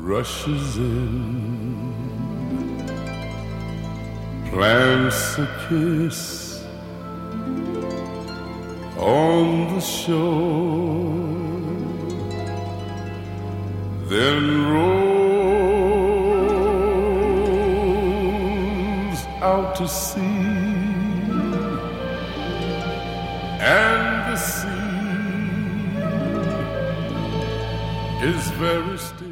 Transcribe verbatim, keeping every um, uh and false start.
rushes in, plants a kiss on the shore, then rows out to sea, and the sea is very still.